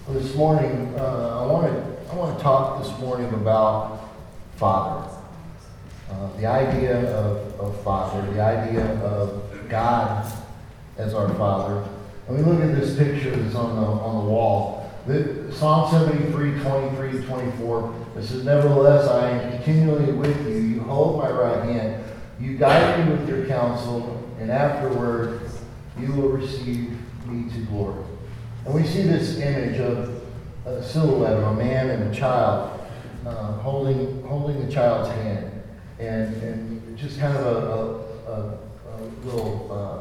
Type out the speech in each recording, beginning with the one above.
This morning, I want to talk this morning about Father. The idea of Father, the idea of God as our Father. And we look at this picture that's on the wall. Psalm 73, 23 to 24. It says, "Nevertheless, I am continually with you. You hold my right hand. You guide me with your counsel, and afterward you will receive me to glory." And we see this image of a silhouette of a man and a child holding the child's hand, and just kind of a little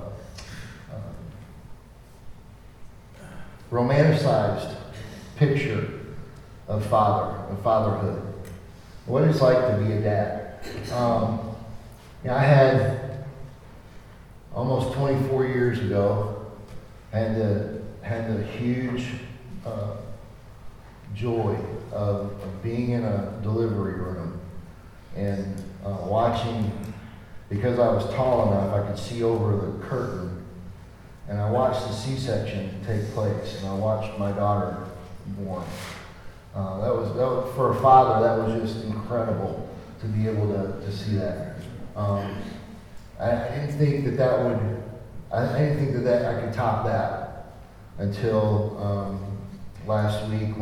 romanticized picture of fatherhood, what it's like to be a dad. I had almost 24 years ago, had the huge joy of being in a delivery room and watching, because I was tall enough, I could see over the curtain, and I watched the C-section take place, and I watched my daughter born. That was for a father. That was just incredible to be able to see that. I didn't think that I could top that until last week,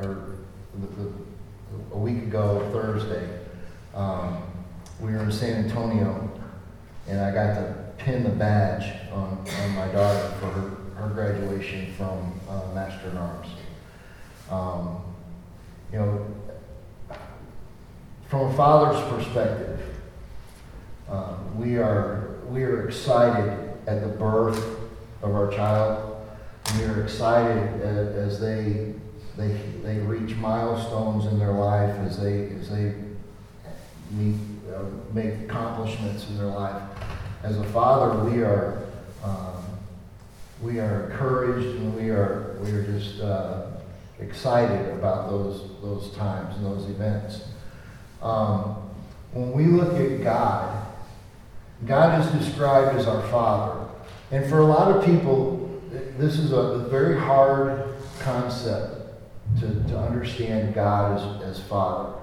a week ago Thursday, we were in San Antonio, and I got to pin the badge on my daughter for her graduation from Master in Arms. From a father's perspective, we are excited at the birth of our child. We are excited as they reach milestones in their life, as they make accomplishments in their life. As a father, we are encouraged, and we are just excited about those times and those events. When we look at God is described as our Father, and for a lot of people, this is a very hard concept to understand God as Father.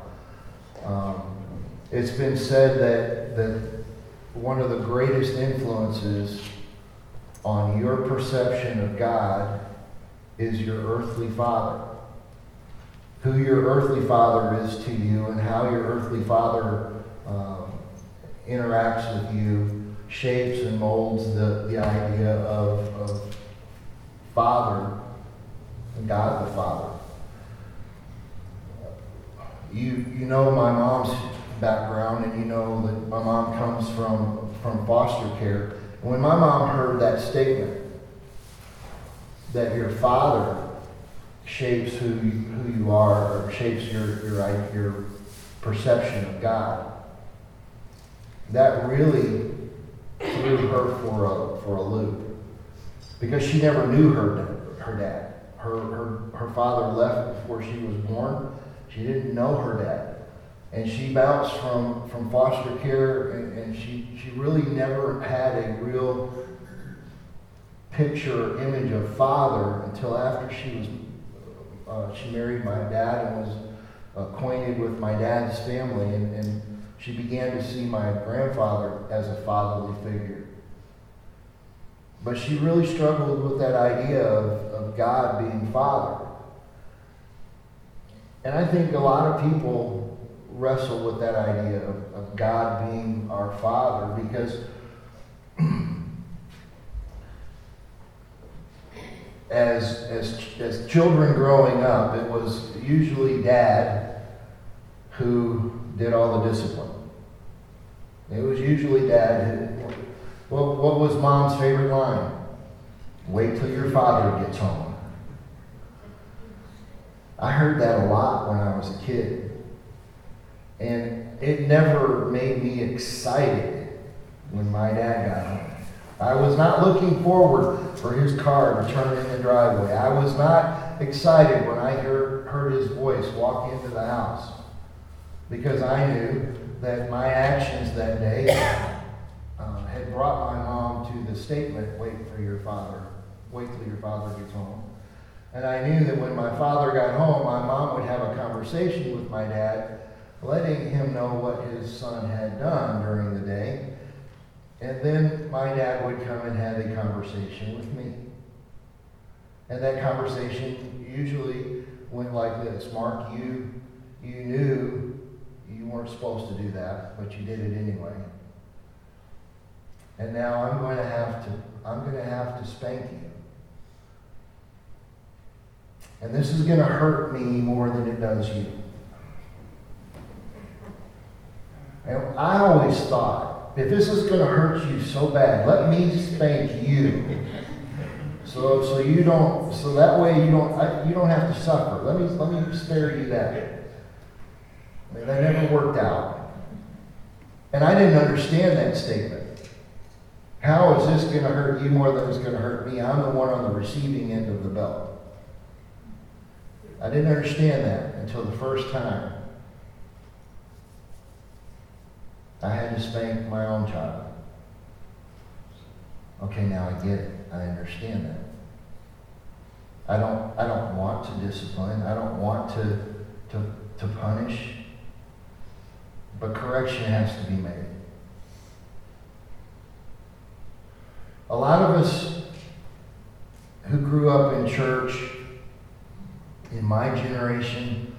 It's been said that one of the greatest influences on your perception of God is your earthly father. Who your earthly father is to you, and how your earthly father interacts with you, shapes and molds the idea of Father, and God the Father. You know my mom's background, and you know that my mom comes from foster care. And when my mom heard that statement, that your father shapes who you are, or shapes your perception of God, that really threw her for a loop, because she never knew her dad. Her father left before she was born. She didn't know her dad. And she bounced from foster care, and she really never had a real picture or image of father until after she married my dad and was acquainted with my dad's family, and she began to see my grandfather as a fatherly figure. But she really struggled with that idea of God being Father. And I think a lot of people wrestle with that idea of God being our Father, because as children growing up, it was usually Dad who did all the discipline. It was usually Dad who... What was Mom's favorite line? "Wait till your father gets home." I heard that a lot when I was a kid. And it never made me excited when my dad got home. I was not looking forward for his car to turn in the driveway. I was not excited when I heard his voice walk into the house, because I knew that my actions that day had brought my mom to the statement, wait till your father gets home. And I knew that when my father got home, my mom would have a conversation with my dad, letting him know what his son had done during the day. And then my dad would come and have a conversation with me. And that conversation usually went like this: Mark, you knew you weren't supposed to do that, but you did it anyway. And now I'm going to have to spank you. And this is going to hurt me more than it does you. And I always thought, if this is going to hurt you so bad, let me spank you. So that way you don't have to suffer. Let me spare you that. I mean, that never worked out. And I didn't understand that statement. How is this going to hurt you more than it's going to hurt me? I'm the one on the receiving end of the belt. I didn't understand that until the first time I had to spank my own child. Okay, now I get it. I understand that. I don't want to discipline. I don't want to punish. But correction has to be made. A lot of us who grew up in church, in my generation,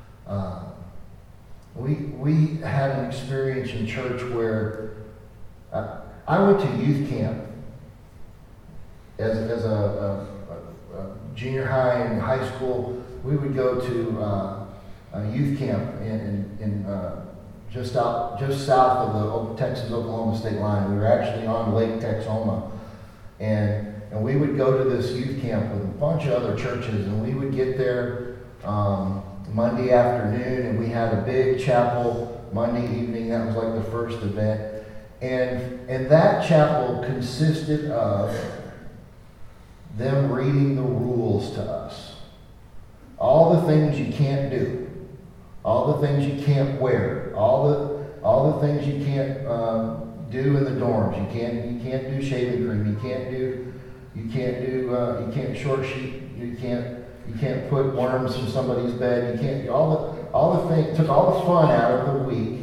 we had an experience in church where I went to youth camp as a junior high and high school. We would go to a youth camp in just south of the Texas-Oklahoma state line. We were actually on Lake Texoma, and we would go to this youth camp with a bunch of other churches, and we would get there Monday afternoon, and we had a big chapel Monday evening. That was like the first event, and that chapel consisted of them reading the rules to us. All the things you can't do. All the things you can't wear. All the things you can't do in the dorms. You can't do shaving cream. You can't short sheet. You can't put worms in somebody's bed. You can't all the things. Took all the fun out of the week.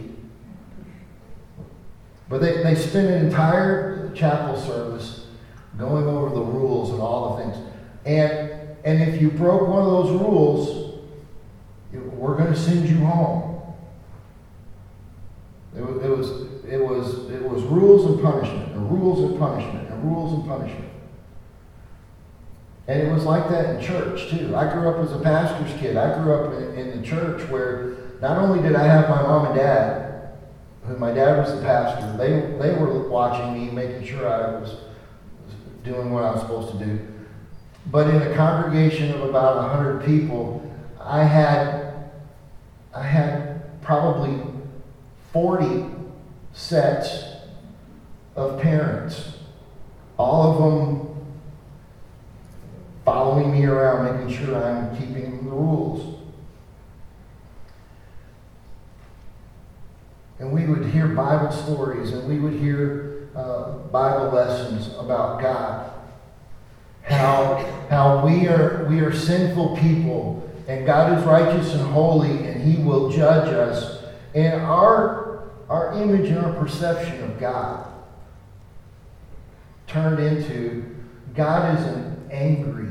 But they spent an entire chapel service going over the rules and all the things. And if you broke one of those rules, we're going to send you home. It was rules and punishment, and rules and punishment, and rules and punishment. And it was like that in church too. I grew up as a pastor's kid. I grew up in the church where not only did I have my mom and dad, who my dad was the pastor, they were watching me, making sure I was doing what I was supposed to do. But in a congregation of about 100 people, I had probably 40 sets of parents, all of them following me around, making sure I'm keeping the rules. And we would hear Bible stories, and we would hear Bible lessons about God. How we are sinful people, and God is righteous and holy, and He will judge us. And our image and our perception of God turned into God is an angry,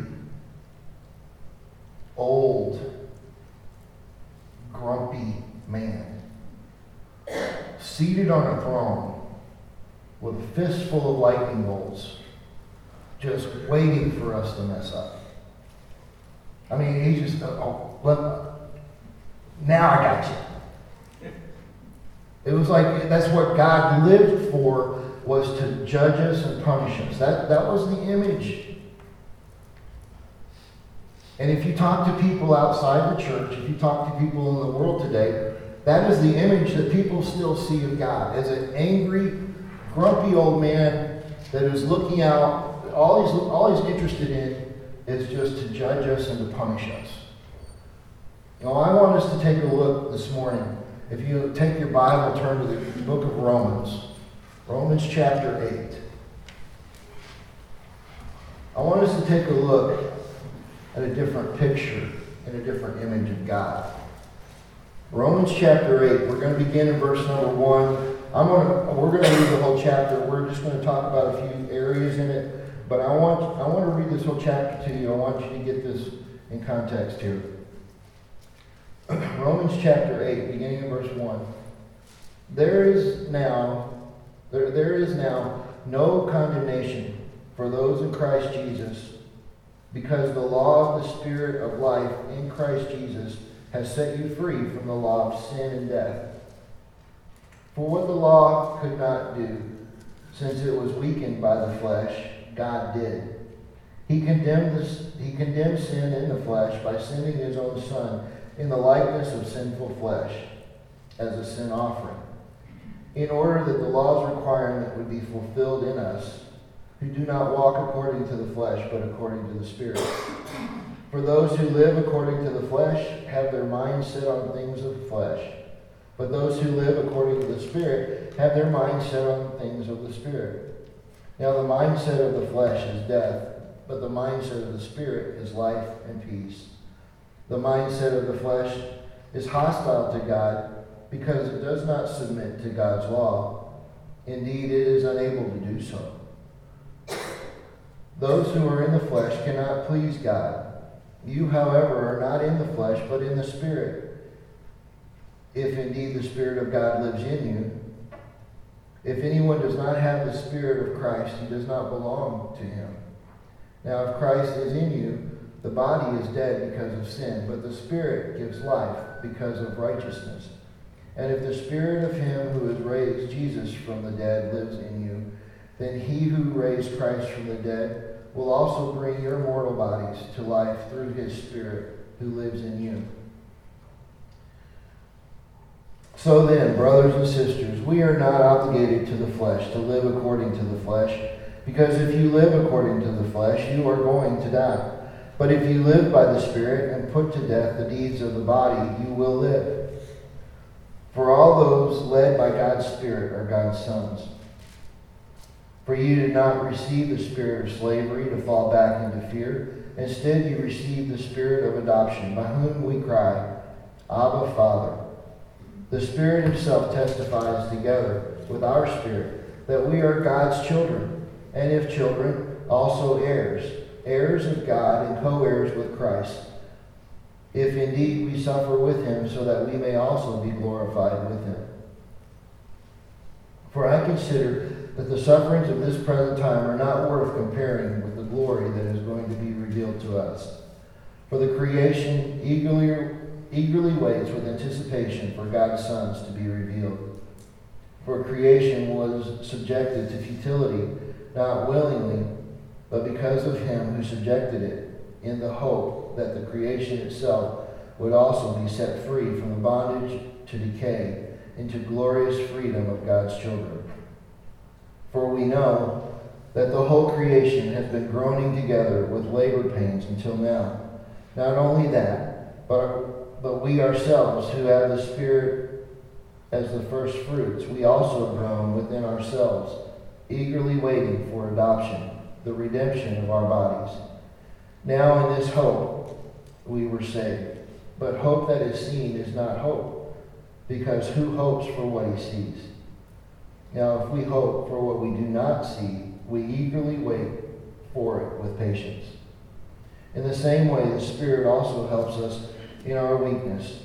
old, grumpy man, seated on a throne with a fistful of lightning bolts, just waiting for us to mess up. I mean, he just, now I got you. It was like, that's what God lived for, was to judge us and punish us. That was the image. And if you talk to people outside the church, if you talk to people in the world today, that is the image that people still see of God, as an angry, grumpy old man that is looking out. All he's interested in is just to judge us and to punish us. Now, I want us to take a look this morning. If you take your Bible, turn to the book of Romans. Romans chapter 8. I want us to take a look at a different picture and a different image of God. Romans chapter 8, we're going to begin in verse number 1. We're going to read the whole chapter. We're just going to talk about a few areas in it, but I want to read this whole chapter to you. I want you to get this in context here. Romans chapter 8, beginning in verse 1. There is now no condemnation for those in Christ Jesus, because the law of the Spirit of life in Christ Jesus has set you free from the law of sin and death. For what the law could not do, since it was weakened by the flesh, God did. He condemned sin in the flesh by sending his own Son in the likeness of sinful flesh as a sin offering, in order that the law's requirement would be fulfilled in us, who do not walk according to the flesh, but according to the Spirit. For those who live according to the flesh have their minds set on things of the flesh, but those who live according to the Spirit have their minds set on things of the Spirit. Now the mindset of the flesh is death, but the mindset of the Spirit is life and peace. The mindset of the flesh is hostile to God because it does not submit to God's law. Indeed, it is unable to do so. Those who are in the flesh cannot please God. You, however, are not in the flesh, but in the Spirit, if indeed the Spirit of God lives in you. If anyone does not have the Spirit of Christ, he does not belong to him. Now, if Christ is in you, the body is dead because of sin, but the Spirit gives life because of righteousness. And if the Spirit of him who has raised Jesus from the dead lives in you, then he who raised Christ from the dead will also bring your mortal bodies to life through his Spirit who lives in you. So then, brothers and sisters, we are not obligated to the flesh to live according to the flesh, because if you live according to the flesh, you are going to die. But if you live by the Spirit and put to death the deeds of the body, you will live. For all those led by God's Spirit are God's sons. For you did not receive the spirit of slavery to fall back into fear. Instead, you received the Spirit of adoption, by whom we cry, Abba, Father. The Spirit himself testifies together with our spirit that we are God's children, and if children, also heirs, heirs of God and co-heirs with Christ, if indeed we suffer with him, so that we may also be glorified with him. For I consider that the sufferings of this present time are not worth comparing with the glory that is going to be revealed to us. For the creation eagerly waits with anticipation for God's sons to be revealed. For creation was subjected to futility, not willingly, but because of him who subjected it, in the hope that the creation itself would also be set free from the bondage to decay into glorious freedom of God's children. For we know that the whole creation has been groaning together with labor pains until now. Not only that, but we ourselves who have the Spirit as the first fruits, we also groan within ourselves, eagerly waiting for adoption, the redemption of our bodies. Now in this hope we were saved. But hope that is seen is not hope, because who hopes for what he sees? Now if we hope for what we do not see, we eagerly wait for it with patience. In the same way, the Spirit also helps us in our weakness,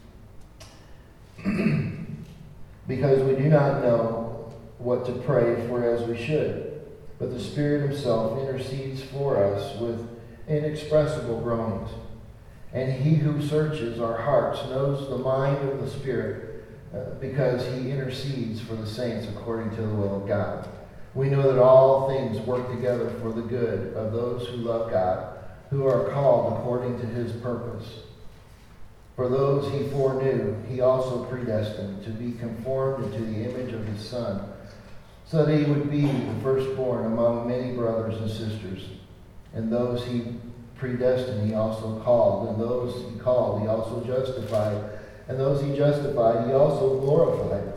because we do not know what to pray for as we should, but the Spirit himself intercedes for us with inexpressible groanings. And he who searches our hearts knows the mind of the Spirit, because he intercedes for the saints according to the will of God. We know that all things work together for the good of those who love God, who are called according to his purpose. For those he foreknew, he also predestined to be conformed into the image of his Son, so that he would be the firstborn among many brothers and sisters. And those he predestined, he also called. And those he called, he also justified. And those he justified, he also glorified.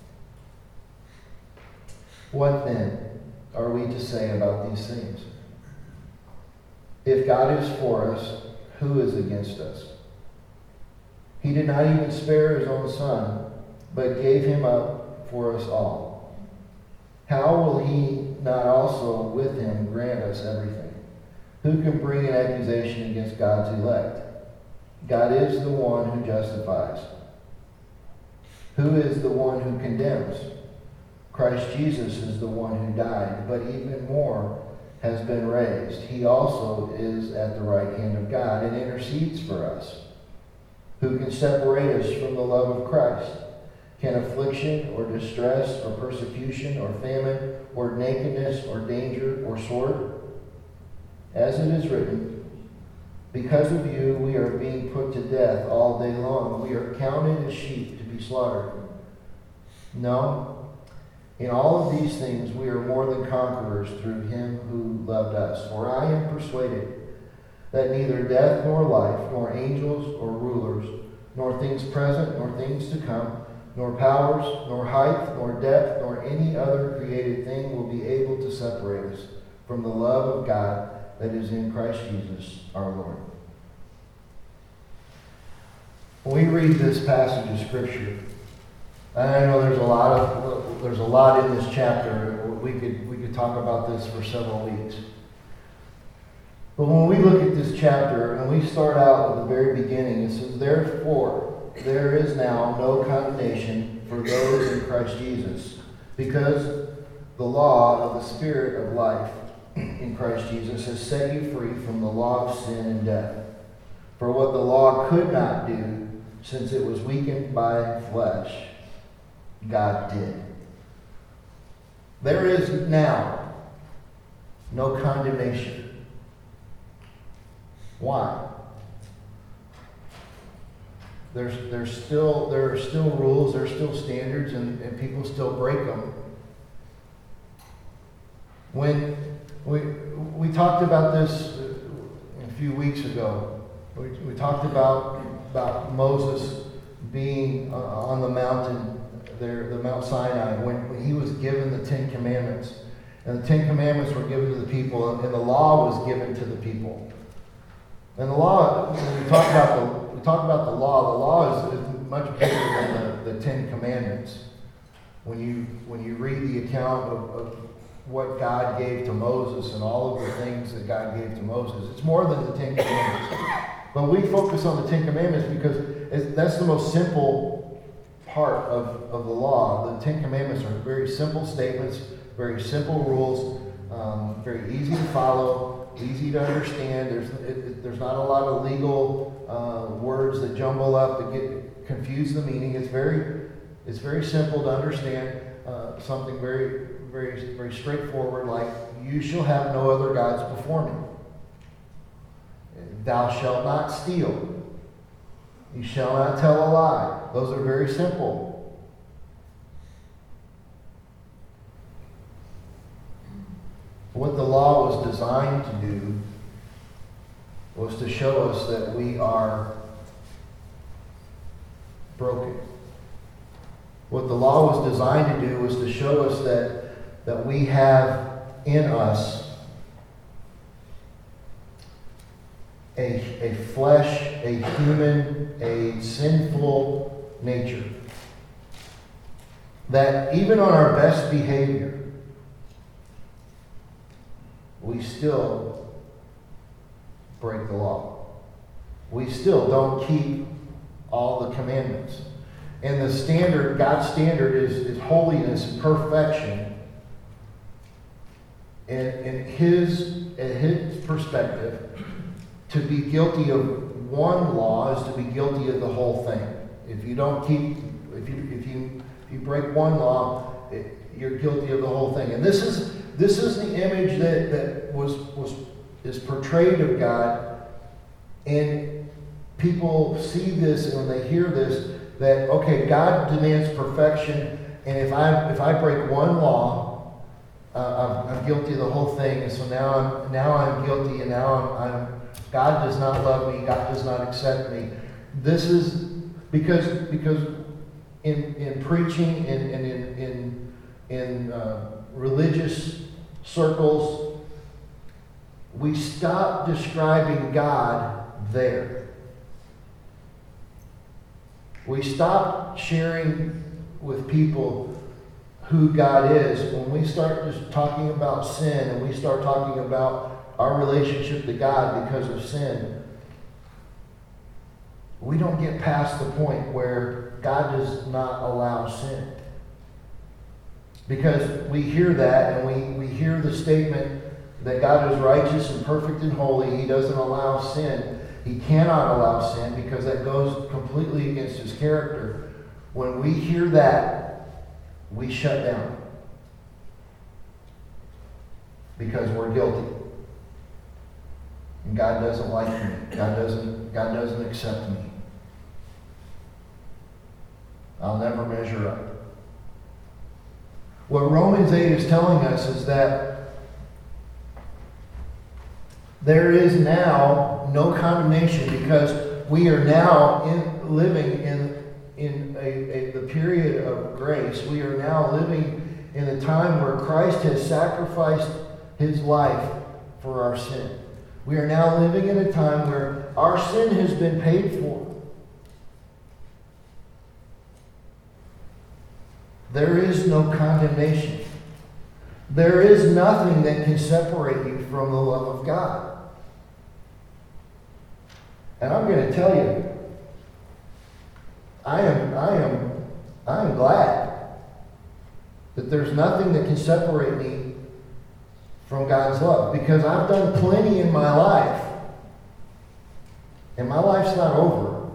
What then are we to say about these things? If God is for us, who is against us? He did not even spare his own son, but gave him up for us all. How will he not also with him grant us everything? Who can bring an accusation against God's elect? God is the one who justifies. Who is the one who condemns? Christ Jesus is the one who died, but even more has been raised. He also is at the right hand of God and intercedes for us. Who can separate us from the love of Christ? Can affliction or distress or persecution or famine or nakedness or danger or sword? As it is written, because of you we are being put to death all day long. We are counted as sheep to be slaughtered. No, in all of these things we are more than conquerors through him who loved us. For I am persuaded that neither death nor life, nor angels or rulers, nor things present, nor things to come, nor powers, nor height, nor depth, nor any other created thing will be able to separate us from the love of God that is in Christ Jesus our Lord. When we read this passage of Scripture, and I know there's a lot in this chapter. We could talk about this for several weeks. But when we look at this chapter, and we start out at the very beginning, it says, therefore, there is now no condemnation for those in Christ Jesus, because the law of the Spirit of life in Christ Jesus has set you free from the law of sin and death. For what the law could not do, since it was weakened by flesh, God did. There is now no condemnation. Why? There are still rules, there are still standards, and people still break them. When we talked about this a few weeks ago, we talked about Moses being on the mountain there, the Mount Sinai, when he was given the Ten Commandments. And the Ten Commandments were given to the people, and the law was given to the people. And the law, when we talk about the law is much bigger than the Ten Commandments. When you read the account of what God gave to Moses and all of the things that God gave to Moses, it's more than the Ten Commandments. But we focus on the Ten Commandments because that's the most simple part of the law. The Ten Commandments are very simple statements, very simple rules, very easy to follow, easy to understand. There's not a lot of legal words that jumble up that confuse the meaning. It's very simple to understand. Something very, very, very straightforward, like you shall have no other gods before me. Thou shalt not steal. You shall not tell a lie. Those are very simple. What the law was designed to do was to show us that we are broken. What the law was designed to do was to show us that we have in us a flesh, a human, a sinful nature. That even on our best behavior, we still break the law. We still don't keep all the commandments. And the standard, God's standard is holiness and perfection. In his perspective, to be guilty of one law is to be guilty of the whole thing. If you break one law, you're guilty of the whole thing. And this is the image that is portrayed of God, and people see this and when they hear this, that okay, God demands perfection, and if I break one law, I'm guilty of the whole thing, and so now I'm guilty, and now God does not love me, God does not accept me. This is because in preaching and in religious circles, we stop describing God there. We stop sharing with people who God is when we start just talking about sin and we start talking about our relationship to God because of sin. We don't get past the point where God does not allow sin. Because we hear that and we hear the statement that God is righteous and perfect and holy. He doesn't allow sin. He cannot allow sin because that goes completely against his character. When we hear that, we shut down because we're guilty. And God doesn't like me. God doesn't accept me. I'll never measure up. What Romans 8 is telling us is that there is now no condemnation because we are now living in the period of grace. We are now living in a time where Christ has sacrificed his life for our sin. We are now living in a time where our sin has been paid for. There is no condemnation. There is nothing that can separate you from the love of God. And I'm going to tell you, I am glad that there's nothing that can separate me from God's love, because I've done plenty in my life, and my life's not over.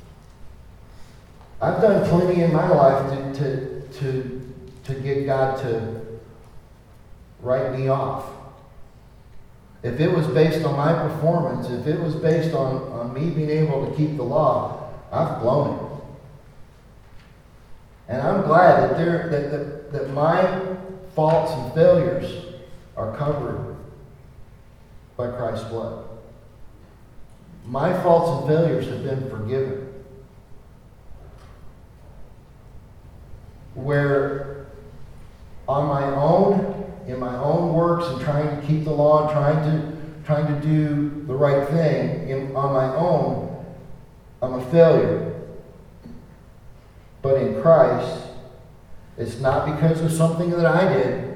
I've done plenty in my life to get God to write me off. If it was based on my performance, if it was based on me being able to keep the law, I've blown it. And I'm glad that my faults and failures are covered by Christ's blood. My faults and failures have been forgiven. Where on my own, in my own works and trying to keep the law and trying to do the right thing, on my own, I'm a failure. But in Christ, it's not because of something that I did.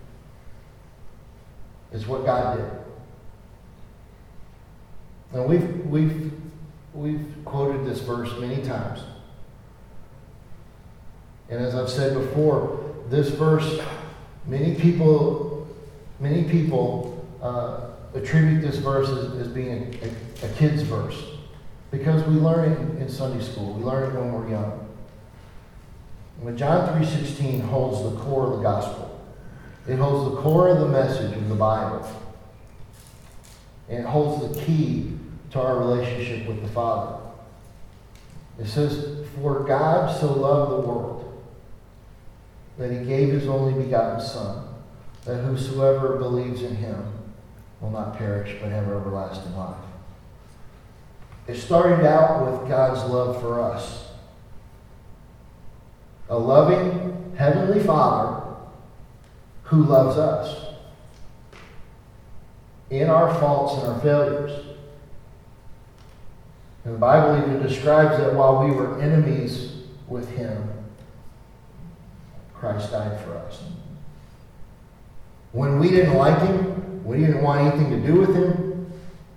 It's what God did. And we've quoted this verse many times. And as I've said before, this verse, many people attribute this verse as being a kid's verse, because we learn it in Sunday school. We learn it when we're young. When John 3:16 holds the core of the gospel. It holds the core of the message of the Bible. And it holds the key to our relationship with the Father. It says, "For God so loved the world, that he gave his only begotten Son, that whosoever believes in him will not perish but have everlasting life." It started out with God's love for us. A loving Heavenly Father who loves us in our faults and our failures. And the Bible even describes that while we were enemies with him, Christ died for us. When we didn't like him, we didn't want anything to do with him,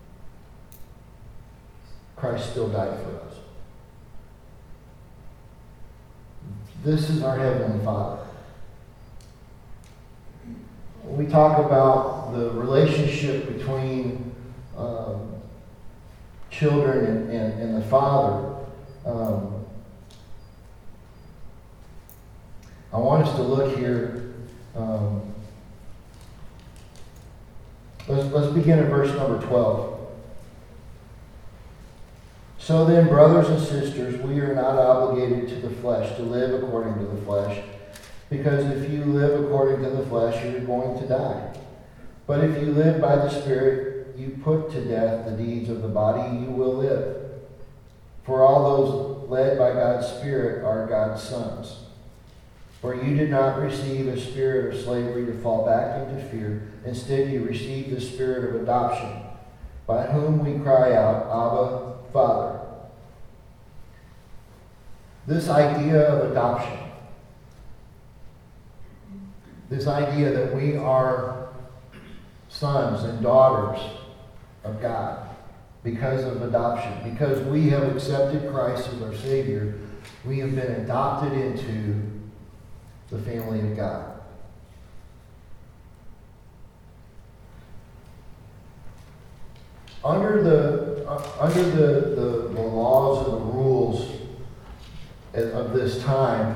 Christ still died for us. This is our Heavenly Father. When we talk about the relationship between children and the Father, I want us to look here. Let's begin at verse number 12. "So then, brothers and sisters, we are not obligated to the flesh to live according to the flesh, because if you live according to the flesh, you are going to die. But if you live by the Spirit, you put to death the deeds of the body, you will live. For all those led by God's Spirit are God's sons. For you did not receive a spirit of slavery to fall back into fear. Instead, you received the spirit of adoption, by whom we cry out, Abba, Father. This idea of adoption, this idea that we are sons and daughters of God because of adoption, because we have accepted Christ as our Savior, we have been adopted into the family of God. Under the laws and the rules of this time,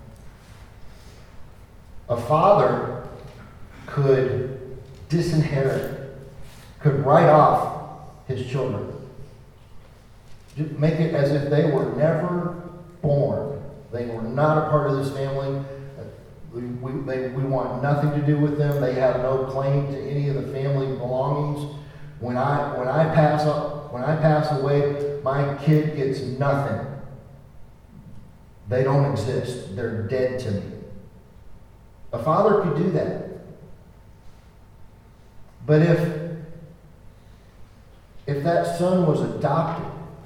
a father could disinherit, could write off his children, make it as if they were never born. They were not a part of this family. We want nothing to do with them. They have no claim to any of the family belongings. When I pass away, my kid gets nothing. They don't exist. They're dead to me. A father could do that. But if that son was adopted,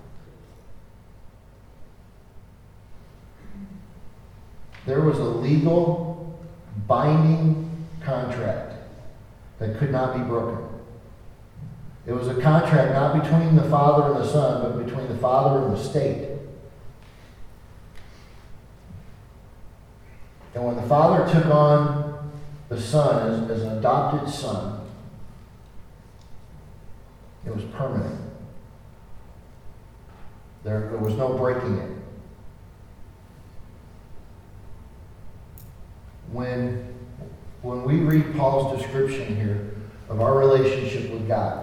there was a legal, binding contract that could not be broken. It was a contract not between the father and the son, but between the father and the state. And when the father took on the son as an adopted son, it was permanent. There was no breaking it. When we read Paul's description here of our relationship with God,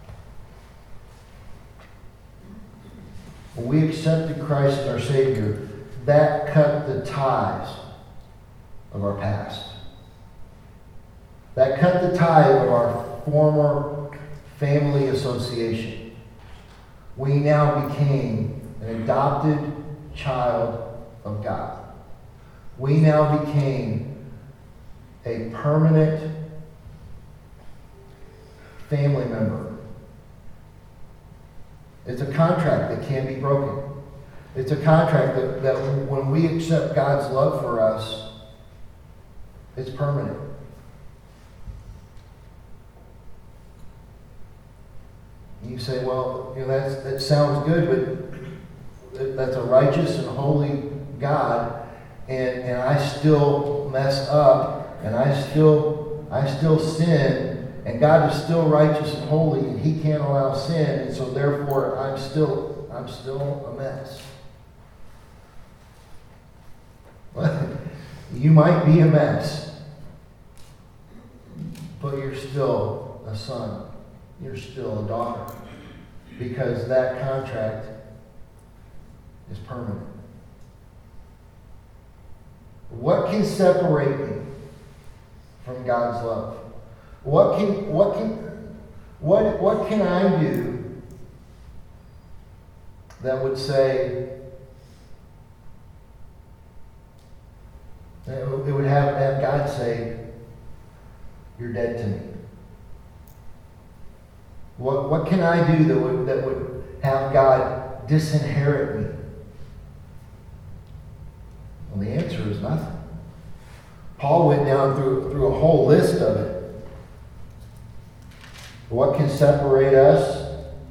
when we accepted Christ as our Savior, that cut the ties of our past. That cut the tie of our former family association. We now became an adopted child of God. We now became a permanent family member. It's a contract that can't be broken. It's a contract that when we accept God's love for us, it's permanent. You say, well, that sounds good, but that's a righteous and holy God, and I still mess up, and I still sin, and God is still righteous and holy, and He can't allow sin, and so therefore I'm still a mess. You might be a mess, but you're still a son. You're still a daughter, because that contract is permanent. What can separate me from God's love? What can I do that would say it would have God say, "You're dead to me"? What can I do that would have God disinherit me? Well, the answer is nothing. Paul went down through a whole list of it. What can separate us?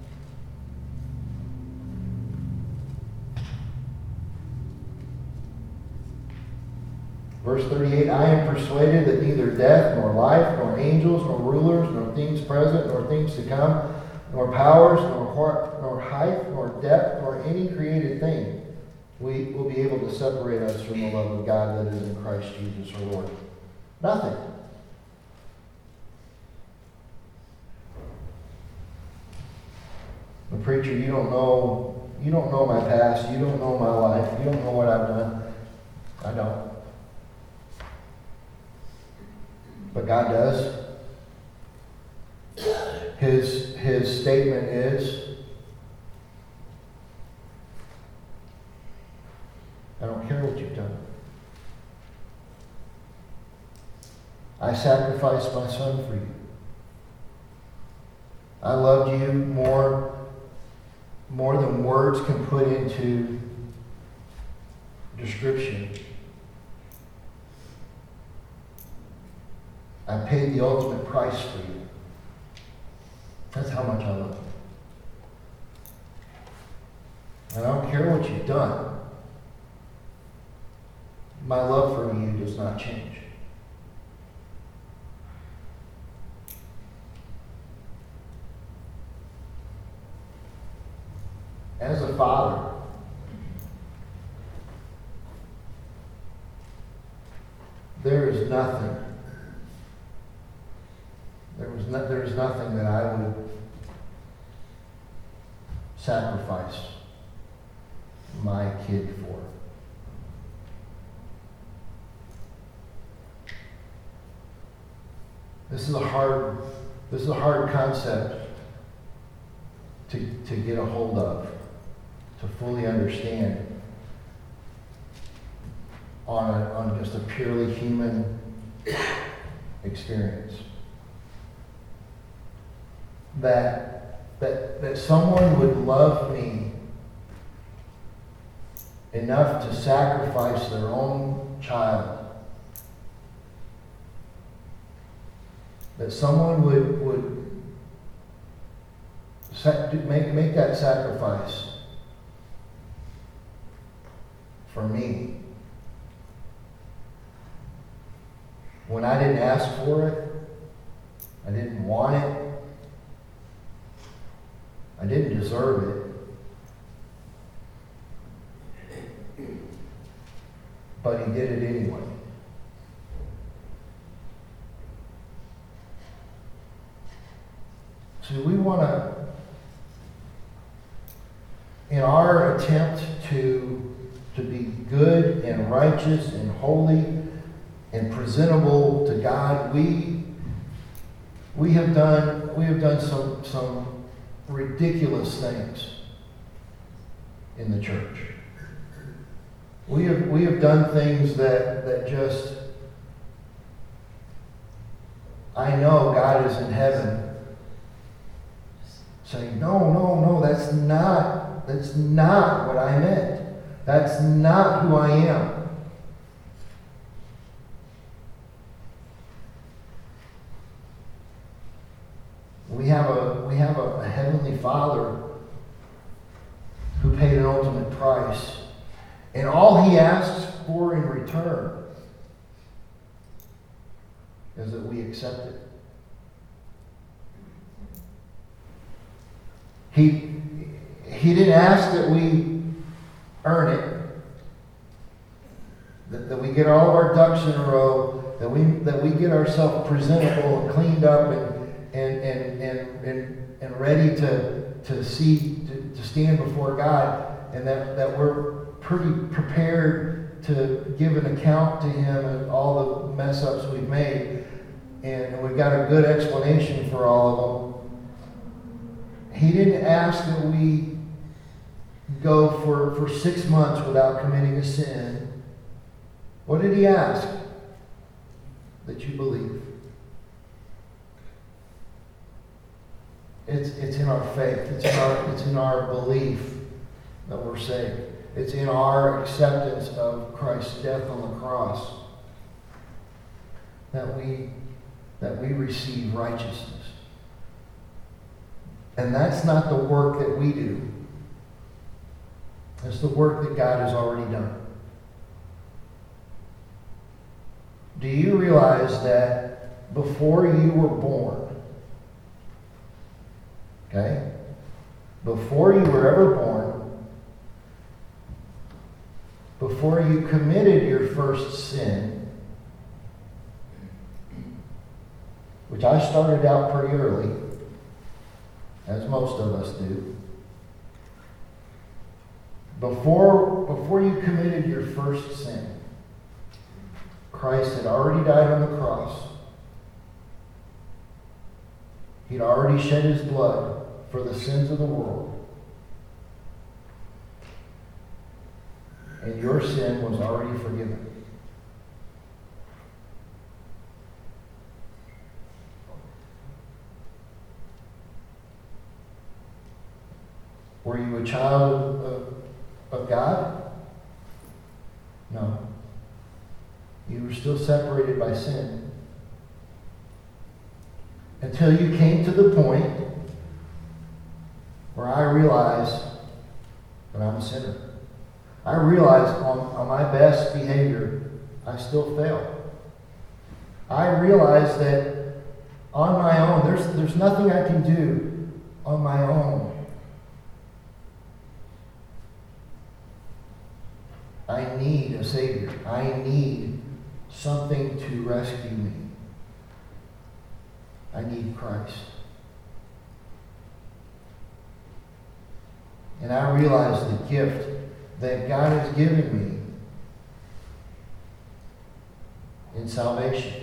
Verse 38, I am persuaded that neither death, nor life, nor angels, nor rulers, nor things present, nor things to come, nor powers, nor height, nor depth, nor any created thing will be able to separate us from the love of God that is in Christ Jesus our Lord. Nothing. The preacher, you don't know my past, you don't know my life, you don't know what I've done. I don't. But God does. His statement is, I don't care what you've done. I sacrificed my son for you. I loved you more than words can put into description. I paid the ultimate price for you. That's how much I love you. And I don't care what you've done. My love for you does not change. As a father, there is nothing. There is nothing that I would sacrifice my kid for. This is a hard concept to get a hold of, to fully understand on just a purely human experience. That someone would love me enough to sacrifice their own child. That someone would make that sacrifice for me when I didn't ask for it, I didn't want it, I didn't deserve it, but he did it anyway. So we want to, in our attempt to be good and righteous and holy and presentable to God, we have done some ridiculous things in the church. We have done things that just, I know God is in heaven saying, no, that's not what I meant. That's not who I am. We have a heavenly Father who paid an ultimate price. And all he asks for in return is that we accept it. He didn't ask that we earn it, that we get all of our ducks in a row, that we get ourselves presentable and cleaned up and ready to stand before God, and that we're pretty prepared to give an account to Him of all the mess ups we've made, and we've got a good explanation for all of them. He didn't ask that we go for 6 months without committing a sin. What did He ask? That you believe. It's in our faith. It's in our belief that we're saved. It's in our acceptance of Christ's death on the cross that we receive righteousness. And that's not the work that we do. It's the work that God has already done. Do you realize that before you were born, okay, before you were ever born, before you committed your first sin, which I started out pretty early, as most of us do. Before you committed your first sin, Christ had already died on the cross. He'd already shed His blood for the sins of the world. And your sin was already forgiven. Were you a child of God? No. You were still separated by sin. Until you came to the point where I realized that I'm a sinner. I realized on my best behavior, I still fail. I realized that on my own, there's nothing I can do on my own. I need a Savior. I need something to rescue me. I need Christ. And I realize the gift that God has given me in salvation.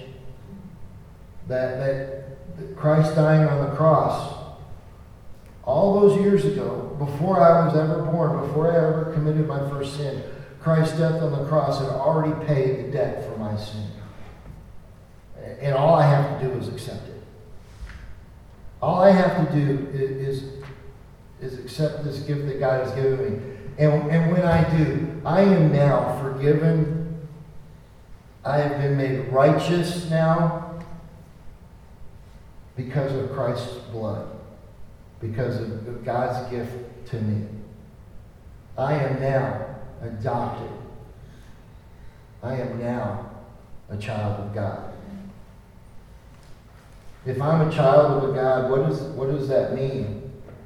That Christ dying on the cross all those years ago, before I was ever born, before I ever committed my first sin, Christ's death on the cross had already paid the debt for my sin. And all I have to do is accept it. All I have to do is accept this gift that God has given me. And when I do, I am now forgiven. I have been made righteous now because of Christ's blood, because of God's gift to me. I am now adopted. I am now a child of God. If I'm a child of God, what does that mean?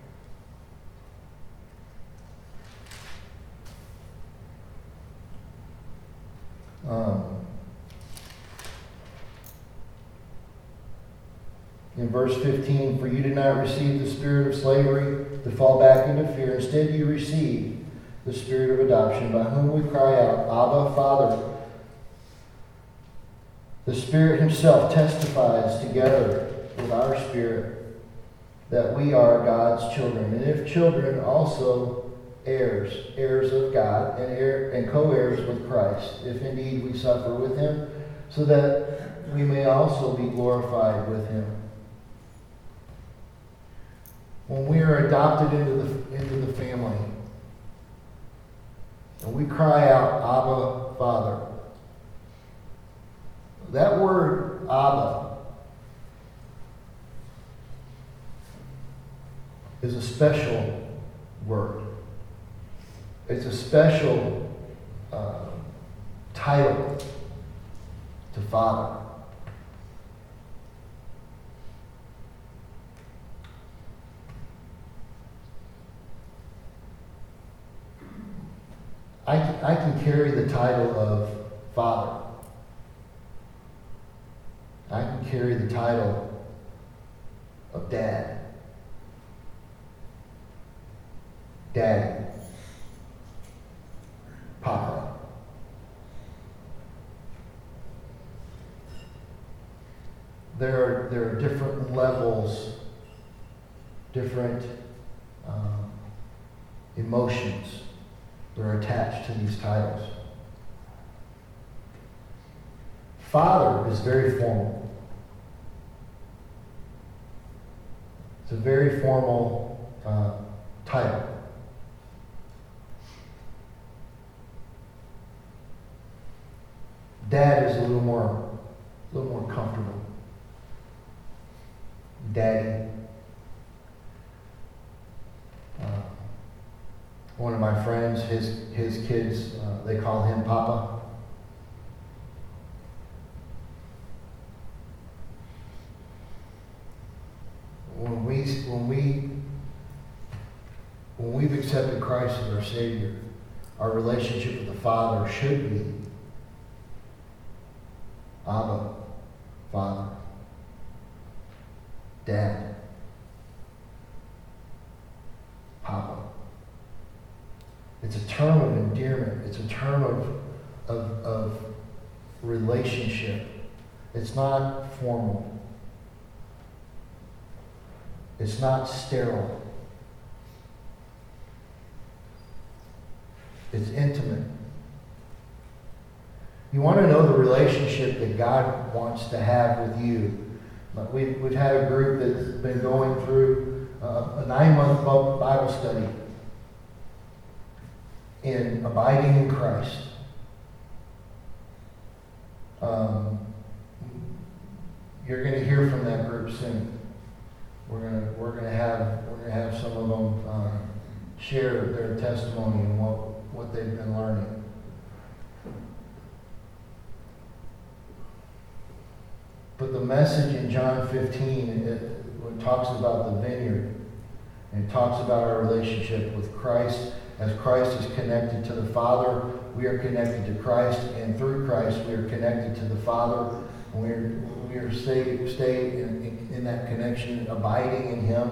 In verse 15, for you did not receive the spirit of slavery to fall back into fear. Instead, you received the spirit of adoption, by whom we cry out, Abba, Father. The Spirit himself testifies together with our spirit that we are God's children. And if children, also heirs, heirs of God, and co-heirs with Christ, if indeed we suffer with him, so that we may also be glorified with him. When we are adopted into the family, and we cry out, Abba, Father, that word, Abba, is a special word. It's a special title to Father. I can carry the title of Father. I can carry the title of Dad. Daddy. Papa. There are different levels, different emotions that are attached to these titles. Father is very formal. It's a very formal title. Dad is a little more comfortable. Daddy. One of my friends, his kids, they call him Papa. When we've accepted Christ as our Savior, our relationship with the Father should be Abba, Father, Dad, Papa. It's a term of endearment. It's a term of relationship. It's not formal. It's not sterile. It's intimate. You want to know the relationship that God wants to have with you. We've had a group that's been going through a 9-month Bible study in abiding in Christ. You're going to hear from that group soon. We're gonna have some of them share their testimony and what they've been learning. But the message in John 15, it talks about the vineyard, and it talks about our relationship with Christ. As Christ is connected to the Father, we are connected to Christ, and through Christ we are connected to the Father. And we are stay in that connection, abiding in Him.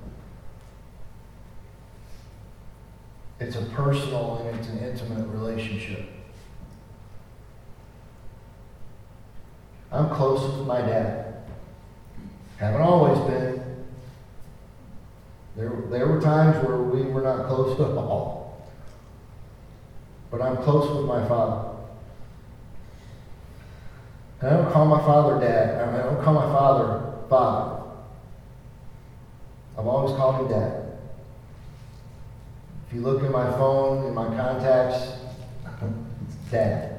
It's a personal and it's an intimate relationship. I'm close with my dad. Haven't always been. There were times where we were not close at all. But I'm close with my father. And I don't call my father Dad. I don't call my father Father. I've always called him Dad. If you look in my phone, in my contacts, it's Dad.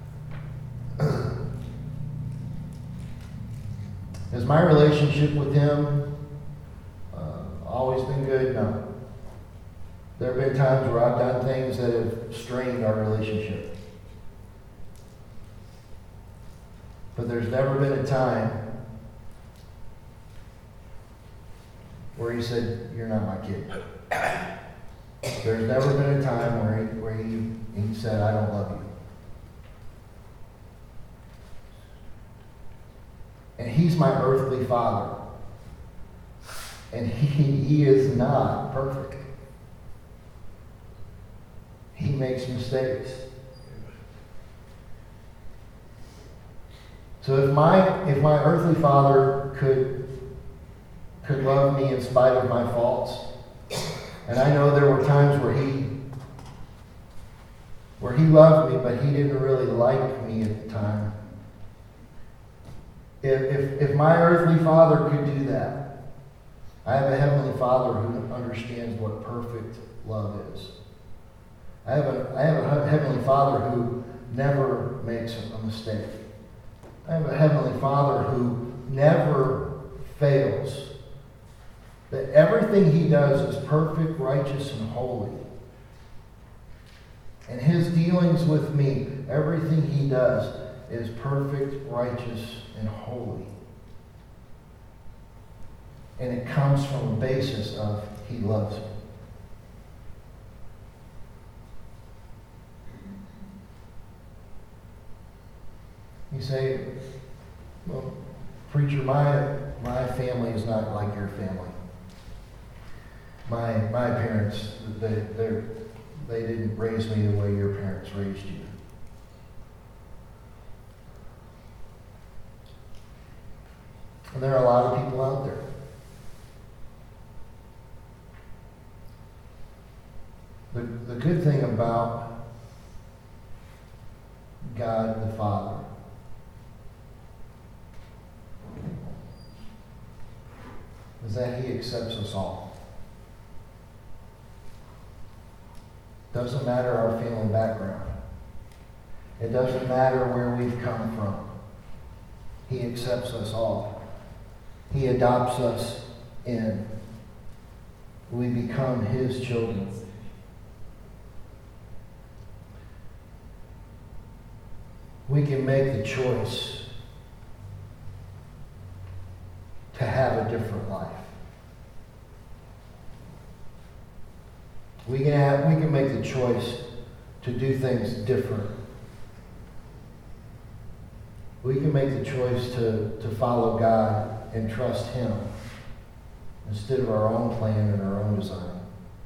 Has my relationship with him always been good? No. There have been times where I've done things that have strained our relationship. But there's never been a time where he said, "You're not my kid." There's never been a time where he said, "I don't love you." And he's my earthly father. And he is not perfect. He makes mistakes. So if my earthly father could love me in spite of my faults, and I know there were times where he loved me, but he didn't really like me at the time. If my earthly father could do that, I have a heavenly Father who understands what perfect love is. I have a heavenly Father who never makes a mistake. I have a heavenly Father who never fails. That everything he does is perfect, righteous, and holy. And his dealings with me, everything he does is perfect, righteous, and holy. And it comes from a basis of he loves me. You say, "Well, preacher, my family is not like your family. My parents, they didn't raise me the way your parents raised you." And there are a lot of people out there. The good thing about God the Father is that he accepts us all. Doesn't matter our family background. It doesn't matter where we've come from. He accepts us all. He adopts us in. We become his children. We can make the choice to have a different life. We can make the choice to do things different. We can make the choice to follow God and trust him instead of our own plan and our own design.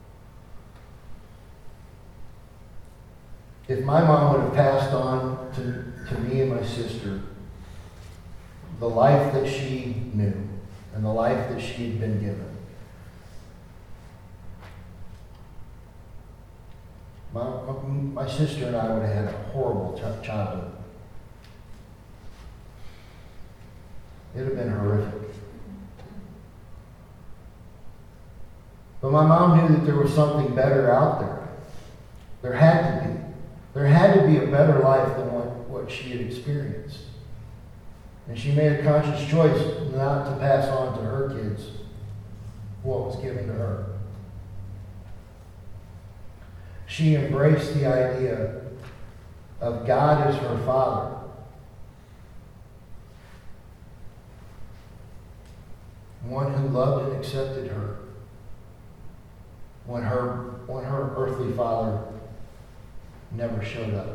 If my mom would have passed on to me and my sister the life that she knew and the life that she'd been given, my sister and I would have had a horrible childhood. It would have been horrific. But my mom knew that there was something better out there. There had to be. There had to be a better life than what she had experienced. And she made a conscious choice not to pass on to her kids what was given to her. She embraced the idea of God as her Father. One who loved and accepted her when her earthly father never showed up.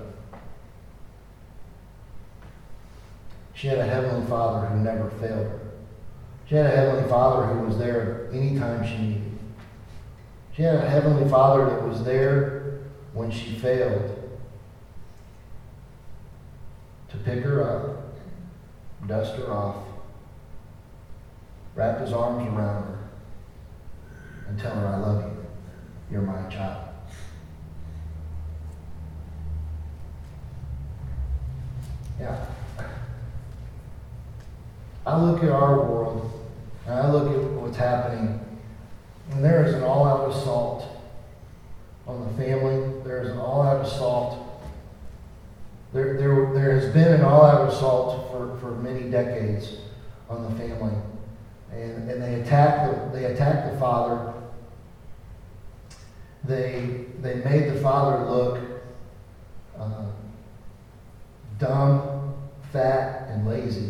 She had a heavenly Father who never failed her. She had a heavenly Father who was there anytime she needed. She had a heavenly Father that was there when she failed to pick her up, dust her off, wrap his arms around her, and tell her, I love you. You're my child. Yeah. I look at our world, and I look at what's happening, and there is an all-out assault on the family. There is an all-out assault. There has been an all-out assault for many decades on the family. And they attack the father. They made the father look dumb, fat, and lazy.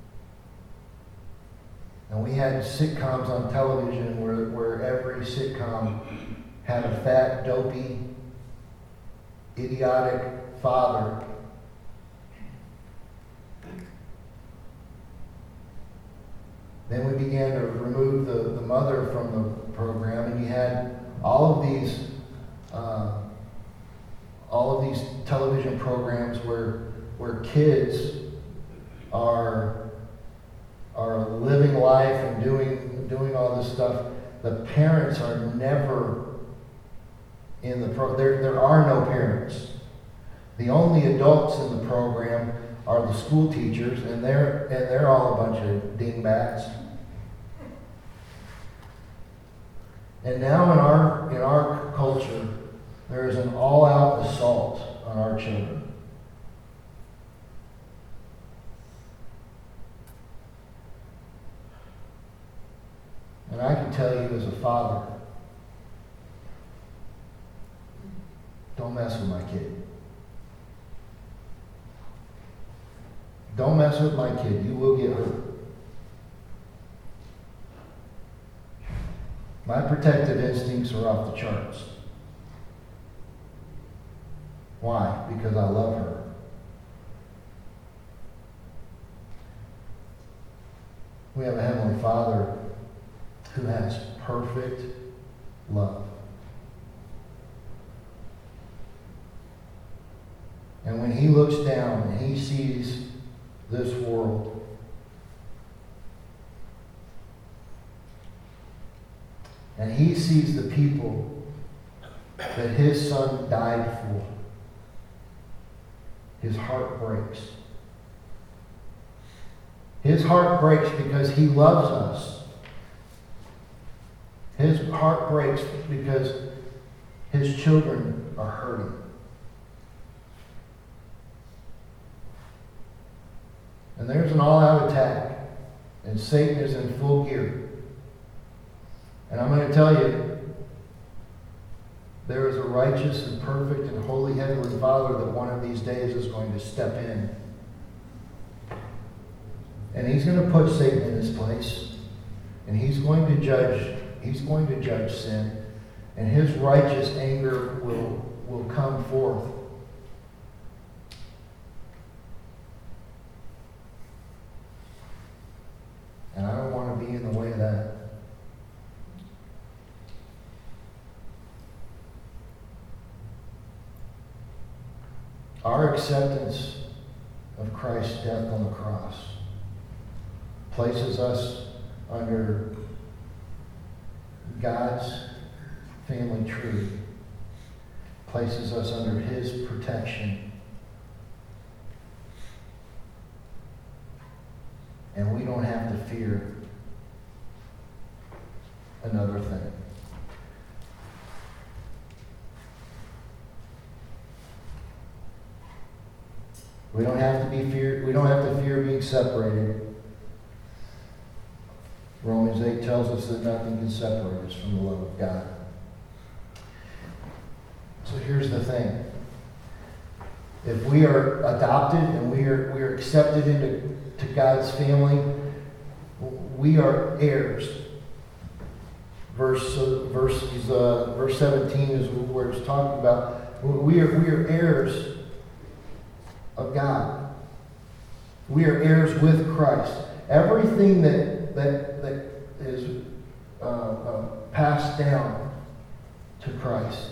And we had sitcoms on television where every sitcom had a fat, dopey, idiotic father. Then we began to remove the mother from the program, and you had all of these television programs where kids are living life and doing all this stuff. The parents are never in the there are no parents. The only adults in the program are the school teachers, and they're all a bunch of dingbats. And now in our culture, there is an all-out assault on our children. And I can tell you as a father, don't mess with my kid. Don't mess with my kid. You will get hurt. My protective instincts are off the charts. Why? Because I love her. We have a Heavenly Father who has perfect love. And when He looks down and He sees this world, and He sees the people that His Son died for, His heart breaks. His heart breaks because He loves us. His heart breaks because His children are hurting. And there's an all-out attack, and Satan is in full gear. And I'm going to tell you, there is a righteous and perfect and holy Heavenly Father that one of these days is going to step in. And He's going to put Satan in his place. And He's going to judge sin. And His righteous anger will come forth. And I don't want to be in the way of that. Our acceptance of Christ's death on the cross places us under God's family tree, places us under His protection. And we don't have to fear another thing. We don't have to be feared. We don't have to fear being separated. Romans 8 tells us that nothing can separate us from the love of God. So here's the thing. If we are adopted and we are accepted into God's family, we are heirs. Verse 17 is where it's talking about. We are heirs of God. We are heirs with Christ. Everything that is passed down to Christ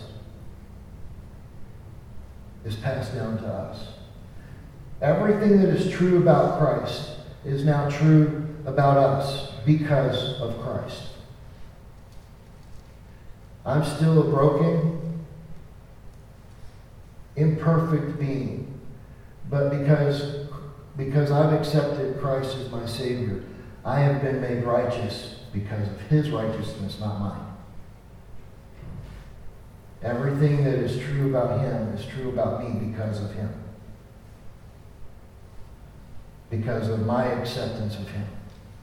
is passed down to us. Everything that is true about Christ is now true about us because of Christ. I'm still a broken, imperfect being, but because I've accepted Christ as my Savior, I have been made righteous because of His righteousness, not mine. Everything that is true about Him is true about me because of Him. Because of my acceptance of Him.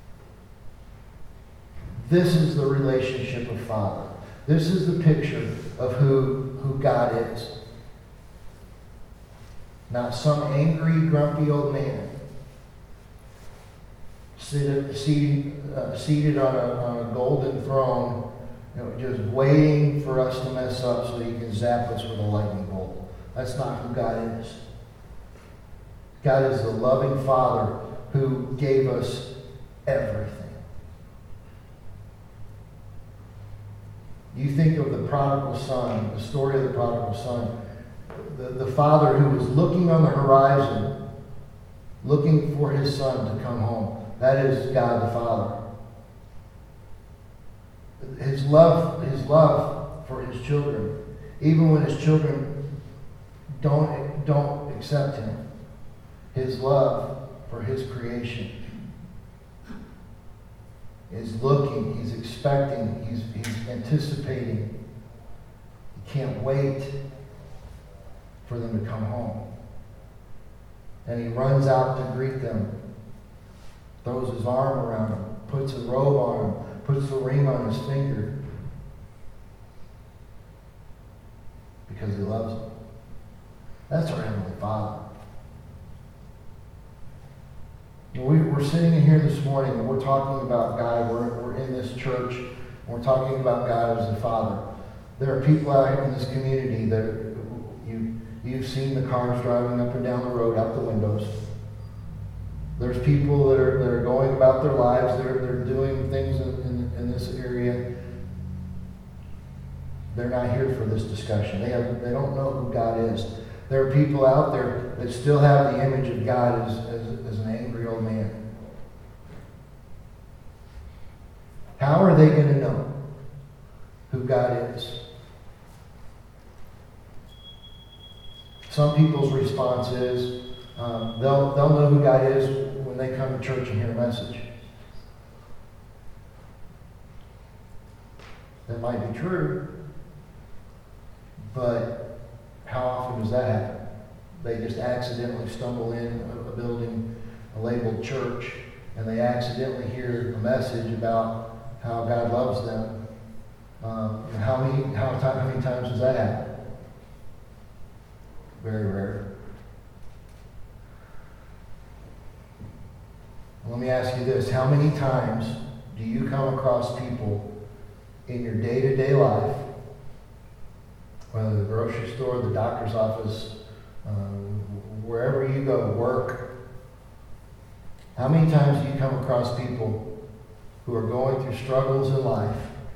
This is the relationship of Father. This is the picture of who God is. Not some angry, grumpy old man seated on a golden throne, just waiting for us to mess up so He can zap us with a lightning bolt. That's not who God is. God is the loving Father who gave us everything. You think of the prodigal son, the story of the prodigal son, the father who was looking on the horizon, looking for his son to come home. That is God the Father. His love for his children, even when his children don't accept him. His love for his creation is looking, he's expecting, he's anticipating. He can't wait for them to come home. And he runs out to greet them, throws his arm around them, puts a robe on him, puts the ring on his finger, because he loves them. That's our Heavenly Father. We're sitting in here this morning and we're talking about God. We're in this church and we're talking about God as the Father. There are people out in this community that you've seen the cars driving up and down the road out the windows. There's people that are going about their lives. They're doing things in this area. They're not here for this discussion. They don't know who God is. There are people out there that still have the image of God as an angry old man. How are they going to know who God is? Some people's response is they'll know who God is when they come to church and hear a message. That might be true, but how often does that happen? They just accidentally stumble in a building, a labeled church, and they accidentally hear a message about how God loves them. How many times does that happen? Very rare. Let me ask you this. How many times do you come across people in your day-to-day life, whether the grocery store, the doctor's office, wherever you go, work, how many times do you come across people who are going through struggles in life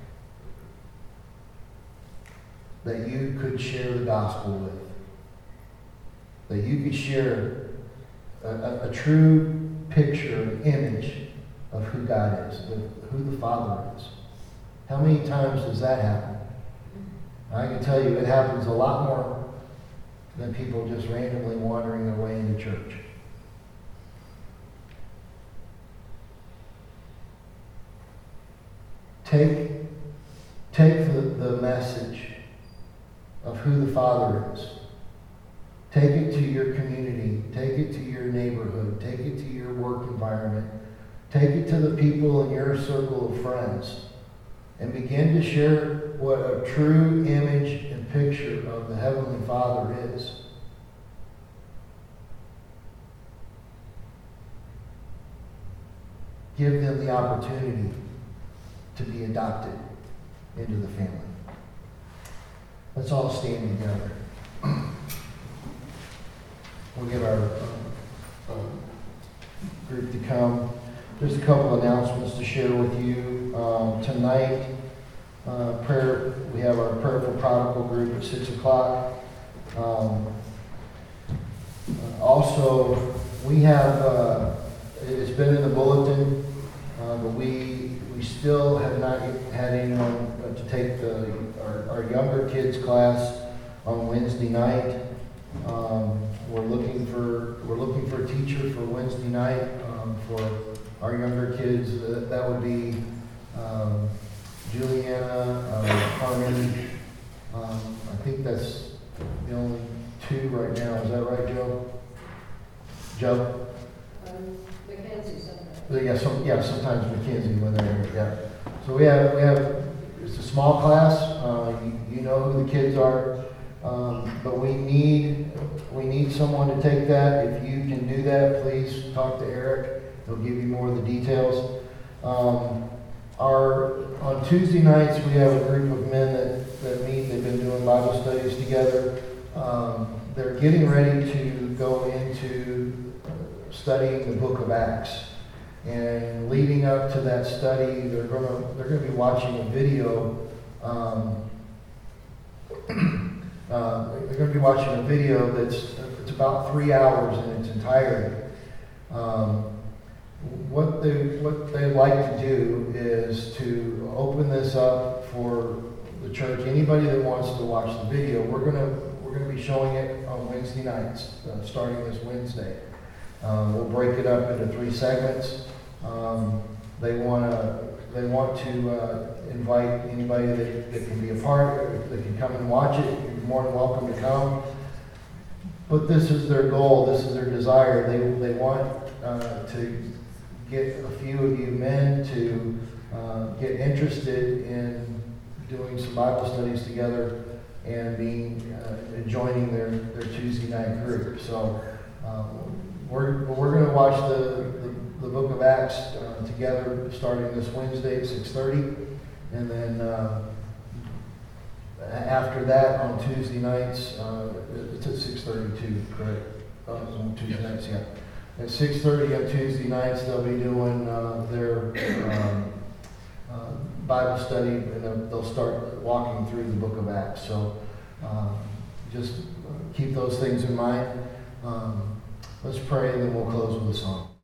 that you could share the gospel with? That you could share a true picture, an image of who God is, who the Father is. How many times does that happen? I can tell you it happens a lot more than people just randomly wandering their way into church. Take the message of who the Father is Take it to your community. Take it to your neighborhood. Take it to your work environment. Take it to the people in your circle of friends. And begin to share what a true image and picture of the Heavenly Father is. Give them the opportunity to be adopted into the family. Let's all stand together. We'll get our group to come. Just a couple of announcements to share with you. Tonight, we have our Prayer for Prodigal group at 6 o'clock. Also, we have, it's been in the bulletin, but we still have not had anyone to take our younger kids class on Wednesday night. We're looking for a teacher for Wednesday night for our younger kids. That would be Juliana, Carmen. I think that's the only two right now. Is that right, Joe? Joe? Mackenzie sometimes. Sometimes Mackenzie when they're here. Yeah. So we have. It's a small class. You know who the kids are, but we need someone to take that. If you can do that, please talk to Eric. He'll give you more of the details. On Tuesday nights, we have a group of men that meet. They've been doing Bible studies together. They're getting ready to go into studying the Book of Acts. And leading up to that study, they're going to be watching a video. They're going to be watching a video it's about 3 hours in its entirety. What they like to do is to open this up for the church. Anybody that wants to watch the video, we're going to be showing it on Wednesday nights, starting this Wednesday. We'll break it up into 3 segments. They want to invite anybody that can be a part, that can come and watch it. You're more than welcome to come. But this is their goal. This is their desire. They want to get a few of you men to get interested in doing some Bible studies together and joining their Tuesday night group. So we're going to watch the Book of Acts together starting this Wednesday at 6:30, and then after that on Tuesday nights it's at 6:30 too, correct? On Tuesday nights, yeah. At 6:30 on Tuesday nights they'll be doing their Bible study, and they'll start walking through the Book of Acts. So just keep those things in mind. Let's pray, and then we'll close with a song.